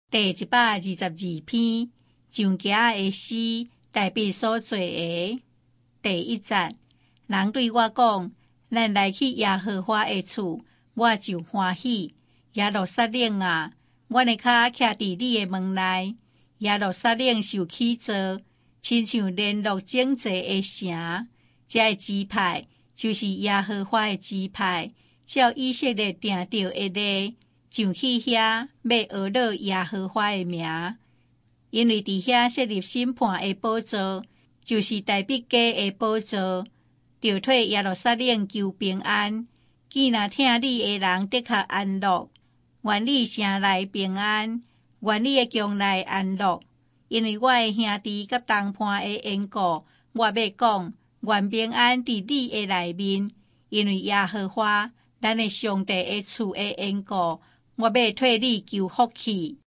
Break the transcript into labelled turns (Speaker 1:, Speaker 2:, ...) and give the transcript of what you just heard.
Speaker 1: 第122篇，上家的诗，代笔所做的。第1节，人对我讲：咱来去耶和华的厝，我就欢喜。耶路撒冷啊，阮的脚徛伫你的门内。耶路撒冷受起造，亲像联络整齐的城。这的支派就是耶和华的支派，照以色列定着的例，上去遐要学乐耶和华的名。因为伫遐设立审判的宝座，就是大笔家的宝座，就替耶路撒冷求平安。既然听你的人的确安乐，愿你城内平安，愿你的宫内安乐。因为我的兄弟甲同伴的缘故，我要讲，愿平安伫你的内面。因为耶和华咱的上帝的厝的缘故，我要替你求福气。